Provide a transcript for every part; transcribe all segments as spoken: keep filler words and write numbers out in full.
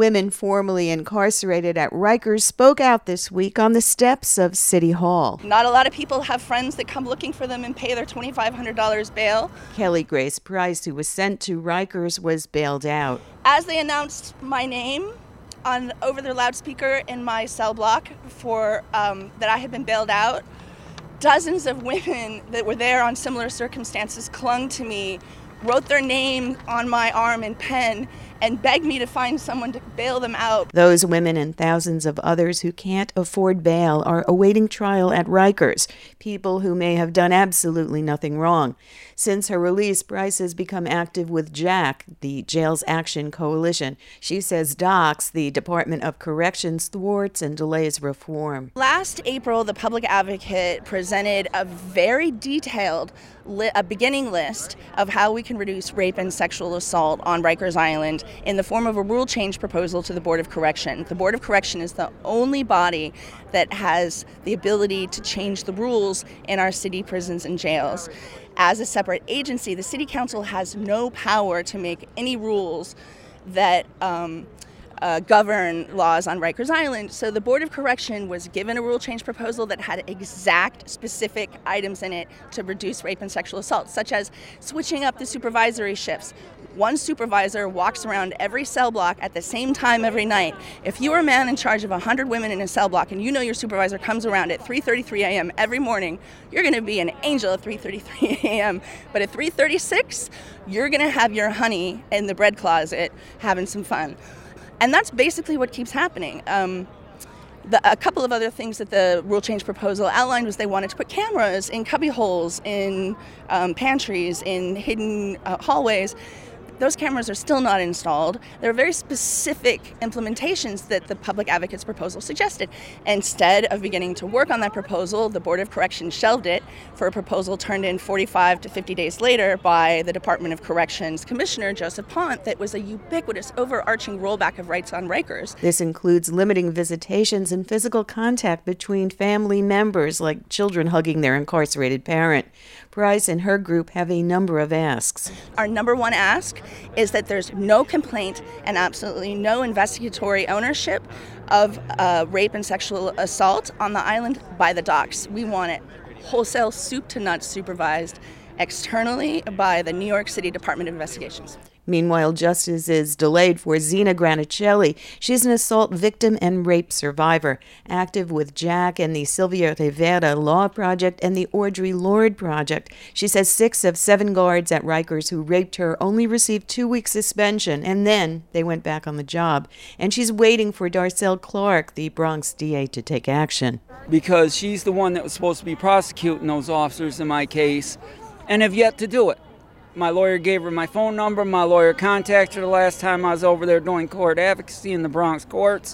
Women formerly incarcerated at Rikers spoke out this week on the steps of City Hall. Not a lot of people have friends that come looking for them and pay their twenty-five hundred dollars bail. Kelly Grace Price, who was sent to Rikers, was bailed out. As they announced my name on over their loudspeaker in my cell block for um, that I had been bailed out, dozens of women that were there on similar circumstances clung to me, wrote their name on my arm in pen, and begged me to find someone to bail them out. Those women and thousands of others who can't afford bail are awaiting trial at Rikers, people who may have done absolutely nothing wrong. Since her release, Price has become active with JAC, the Jails Action Coalition. She says DOCS, the Department of Corrections, thwarts and delays reform. Last April, the public advocate presented a very detailed li- a beginning list of how we can reduce rape and sexual assault on Rikers Island in the form of a rule change proposal to the Board of Correction. The Board of Correction is the only body that has the ability to change the rules in our city prisons and jails. As a separate agency, the City Council has no power to make any rules that um, uh, govern laws on Rikers Island. So the Board of Correction was given a rule change proposal that had exact specific items in it to reduce rape and sexual assault, such as switching up the supervisory shifts. One supervisor walks around every cell block at the same time every night. If you are a man in charge of one hundred women in a cell block and you know your supervisor comes around at three thirty-three a.m. every morning, you're going to be an angel at three thirty-three a.m. But at three thirty-six, you're going to have your honey in the bread closet having some fun. And that's basically what keeps happening. Um, The, a couple of other things that the rule change proposal outlined was they wanted to put cameras in cubby holes, in um, pantries, in hidden uh, hallways. Those cameras are still not installed. There are very specific implementations that the public advocate's proposal suggested. Instead of beginning to work on that proposal, the Board of Corrections shelved it for a proposal turned in forty-five to fifty days later by the Department of Corrections Commissioner Joseph Pont that was a ubiquitous, overarching rollback of rights on Rikers. This includes limiting visitations and physical contact between family members, like children hugging their incarcerated parent. Price and her group have a number of asks. Our number one ask is that there's no complaint and absolutely no investigatory ownership of uh, rape and sexual assault on the island by the DOCS. We want it wholesale, soup to nuts, supervised externally by the New York City Department of Investigations. Meanwhile, justice is delayed for Zina Granicelli. She's an assault victim and rape survivor, active with JAC and the Sylvia Rivera Law Project and the Audre Lorde Project. She says six of seven guards at Rikers who raped her only received two weeks suspension, and then they went back on the job. And she's waiting for Darcel Clark, the Bronx D A, to take action. Because she's the one that was supposed to be prosecuting those officers in my case, and have yet to do it. My lawyer gave her my phone number. My lawyer contacted her the last time I was over there doing court advocacy in the Bronx courts.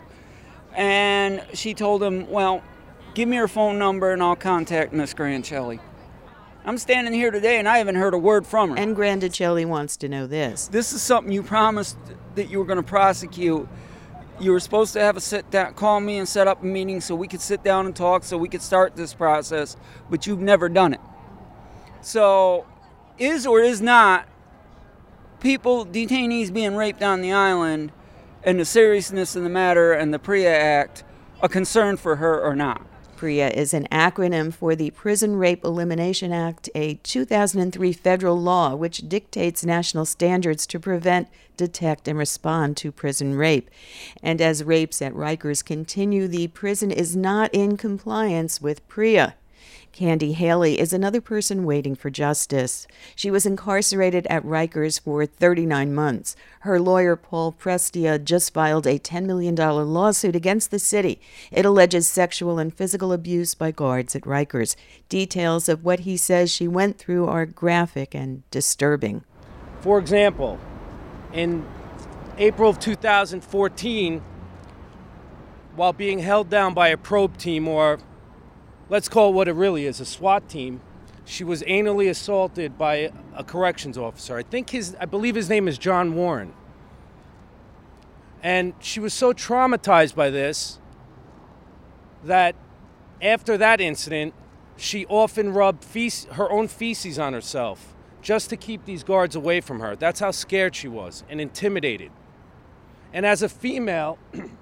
And she told him, well, give me her phone number and I'll contact Miss Granicelli. I'm standing here today and I haven't heard a word from her. And Granicelli wants to know this. This is something you promised that you were going to prosecute. You were supposed to have a sit down, call me and set up a meeting so we could sit down and talk so we could start this process, but you've never done it. So, is or is not people, detainees being raped on the island and the seriousness of the matter and the PREA Act a concern for her or not? PREA is an acronym for the Prison Rape Elimination Act, a two thousand three federal law which dictates national standards to prevent, detect, and respond to prison rape. And as rapes at Rikers continue, the prison is not in compliance with PREA. Candy Haley is another person waiting for justice. She was incarcerated at Rikers for thirty-nine months. Her lawyer, Paul Prestia, just filed a ten million dollars lawsuit against the city. It alleges sexual and physical abuse by guards at Rikers. Details of what he says she went through are graphic and disturbing. For example, in April of two thousand fourteen, while being held down by a probe team, or let's call it what it really is, a SWAT team, she was anally assaulted by a corrections officer. I think his, I believe his name is John Warren. And she was so traumatized by this that after that incident, she often rubbed feces, her own feces on herself just to keep these guards away from her. That's how scared she was and intimidated. And as a female,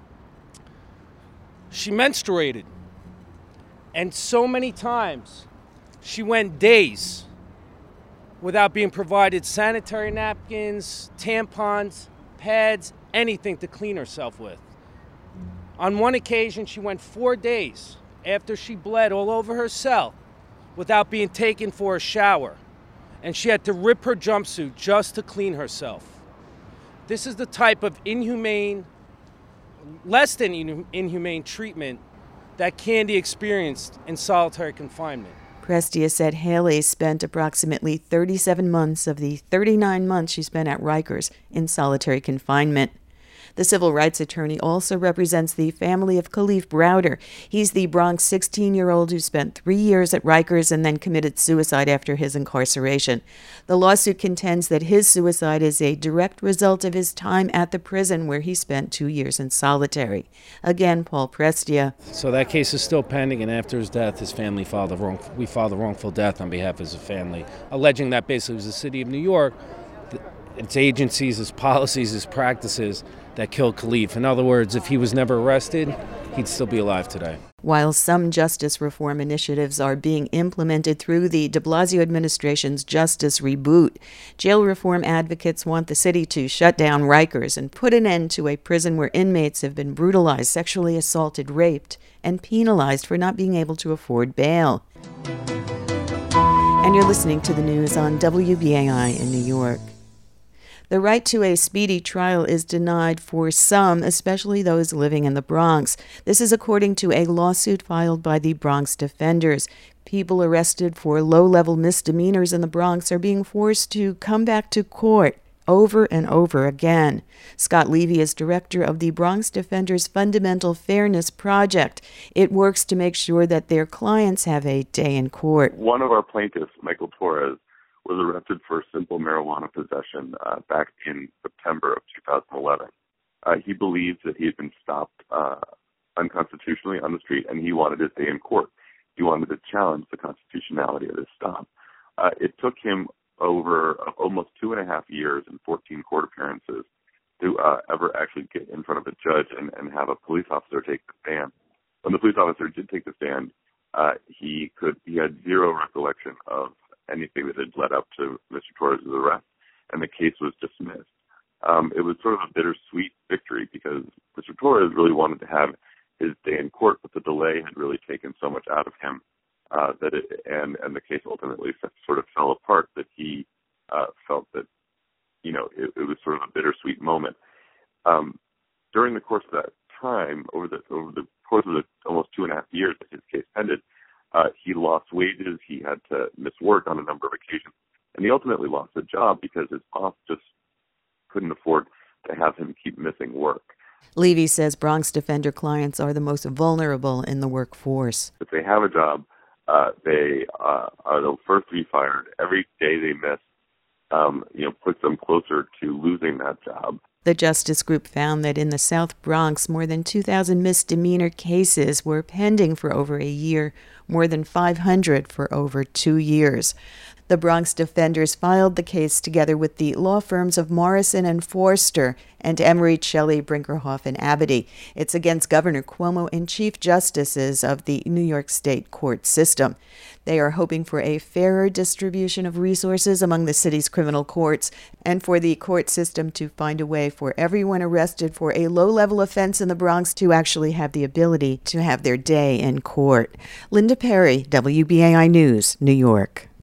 she menstruated. And so many times, she went days without being provided sanitary napkins, tampons, pads, anything to clean herself with. On one occasion, she went four days after she bled all over her cell without being taken for a shower. And she had to rip her jumpsuit just to clean herself. This is the type of inhumane, less than inhumane treatment that Candy experienced in solitary confinement. Prestia said Haley spent approximately thirty-seven months of the thirty-nine months she spent at Rikers in solitary confinement. The civil rights attorney also represents the family of Khalif Browder. He's the Bronx sixteen-year-old who spent three years at Rikers and then committed suicide after his incarceration. The lawsuit contends that his suicide is a direct result of his time at the prison where he spent two years in solitary. Again, Paul Prestia. So that case is still pending, and after his death, his family filed a wrong, we filed a wrongful death on behalf of his family, alleging that basically it was the city of New York, its agencies, its policies, its practices that killed Khalif. In other words, if he was never arrested, he'd still be alive today. While some justice reform initiatives are being implemented through the de Blasio administration's Justice Reboot, jail reform advocates want the city to shut down Rikers and put an end to a prison where inmates have been brutalized, sexually assaulted, raped, and penalized for not being able to afford bail. And you're listening to the news on W B A I in New York. The right to a speedy trial is denied for some, especially those living in the Bronx. This is according to a lawsuit filed by the Bronx Defenders. People arrested for low-level misdemeanors in the Bronx are being forced to come back to court over and over again. Scott Levy is director of the Bronx Defenders Fundamental Fairness Project. It works to make sure that their clients have a day in court. One of our plaintiffs, Michael Torres, was arrested for simple marijuana possession uh, back in September of two thousand eleven. Uh, he believes that he had been stopped uh, unconstitutionally on the street, and he wanted his day in court. He wanted to challenge the constitutionality of this stop. Uh, it took him over uh, almost two and a half years and fourteen court appearances to uh, ever actually get in front of a judge and, and have a police officer take the stand. When the police officer did take the stand, uh, he could he had zero recollection of anything that had led up to Mister Torres' arrest, and the case was dismissed. Um, it was sort of a bittersweet victory because Mister Torres really wanted to have his day in court, but the delay had really taken so much out of him uh, that it, and, and the case ultimately sort of fell apart that he uh, felt that, you know, it, it was sort of a bittersweet moment. Um, during the course of that time, over the over the course of the almost two and a half years that his case ended, Uh, he lost wages, he had to miss work on a number of occasions, and he ultimately lost a job because his boss just couldn't afford to have him keep missing work. Levy says Bronx Defender clients are the most vulnerable in the workforce. If they have a job, uh, they uh, are the first to be fired. Every day they miss, um, you know, puts them closer to losing that job. The Justice Group found that in the South Bronx, more than two thousand misdemeanor cases were pending for over a year, more than five hundred for over two years. The Bronx Defenders filed the case together with the law firms of Morrison and Forster and Emery, Shelley, Brinkerhoff, and Abity. It's against Governor Cuomo and Chief Justices of the New York State court system. They are hoping for a fairer distribution of resources among the city's criminal courts and for the court system to find a way for everyone arrested for a low-level offense in the Bronx to actually have the ability to have their day in court. Linda Perry, W B A I News, New York.